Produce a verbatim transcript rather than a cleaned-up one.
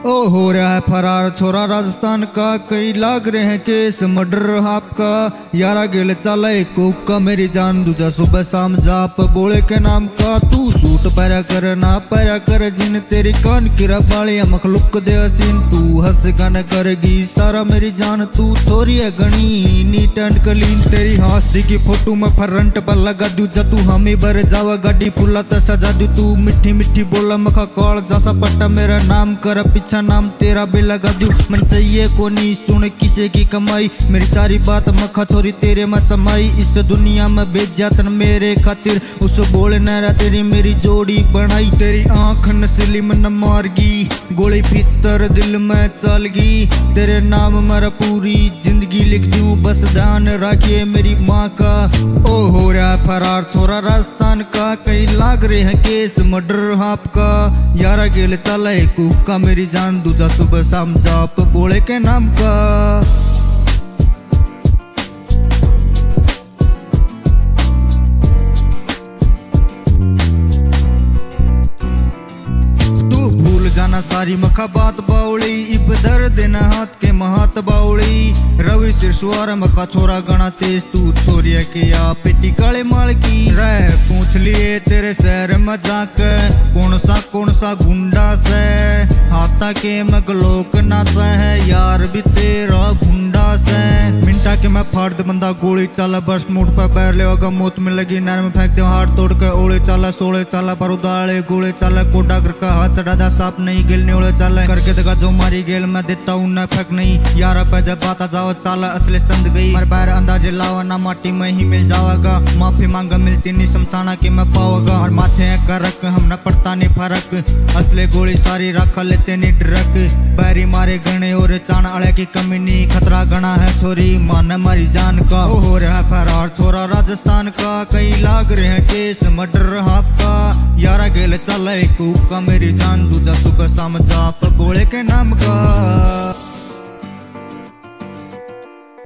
ओ हो रहा है फरार छोरा राजस्थान का, कई लाग रहे हैं केस मर्डर आपका। यारा गेल चाला एक का मेरी जान, दूजा सुबह शाम जाप बोले के नाम का। तू सूट पैरा कर ना पैरा कर जिन, तेरी कान किरा बालिया मखलुक दे हसीन। तू हंस गन करेगी सारा मेरी जान, तू छोरी है गणी नीट एंड क्लीन। तेरी हंसदी की फोटो में फ्रंट पर लगा दू, जा तू हमी बर जावा गाड़ी फुला त सजा दू। तू मिठी मिठी बोला मखा कॉल जैसा पट्टा, मेरा नाम कर पीछा नाम तेरा भी लगा दू। मन चाहिए को नहीं सुन किसे की कमाई, मेरी सारी बात मखा थोड़ी तेरे में समाई। इस दुनिया में बेजातन मेरे खातिर, उस बोले नरा तेरी मेरी जोड़ी बनाई। तेरी आंख नस्ली मन मारगी, गोली भीतर दिल में चलगी। तेरे नाम मेरा पूरी जिंदगी लिख दूं, बस ध्यान रखिए मेरी माँ का। ओ हो रहा है फरार छोरा राजस्थान का, कई लाग रहे हैं केस मर्डर आपका। यारा गेल चला एक का मेरी जान, दूजा सुबह शाम जाप बोले के नाम का। जाना सारी मखा बात बाउली, इब दर देना हाथ के महात बाउली। रवि सिरसुआर मखा छोरा गणा तेज, तू छोरिया के या पेटी काले माल की। रह पूछ लिए तेरे शहर में जाके, कौन सा कौन सा गुंडा से हाथा के मगलोक नाचा है, यार भी तेरा गुंडा से। मिनटा के मैं फाड़ दे बंदा गोली चाला, बस मुठ पर पैर ले होगा मौत में लगी नैर में फेंक दे हाथ तोड़ के। ओले चाला सोले चाला पर उदाले गोले चाला, कोडा कर का हाथ चढ़ा दा साप नहीं गिल न्योले चाला। करके देखा जो मारी गेल मैं देता हूँ ना फेंक नहीं, यारा पे जब बात जाओ चाला असली संद गई। मर पैर अंदाजे लावा ना माटी में ही मिल जावागा, माफी मांगा मिलती नहीं शमशाना की मैं पावागा। और माथे का रख हम न पड़ता नहीं फर्क, असले गोली सारी रखा लेते नहीं डरक। बैरी मारे गणे और चाण अड़े की कमी नहीं, खतरा गणा है छोरी मान मारी जान का। ओ हो रहा है फरार छोरा राजस्थान का, कई लाग रहे हैं केस मर्डर आपका। यारा गेल चला एक का मेरी जान, दूजा सुबह शाम जाप बोले के नाम का।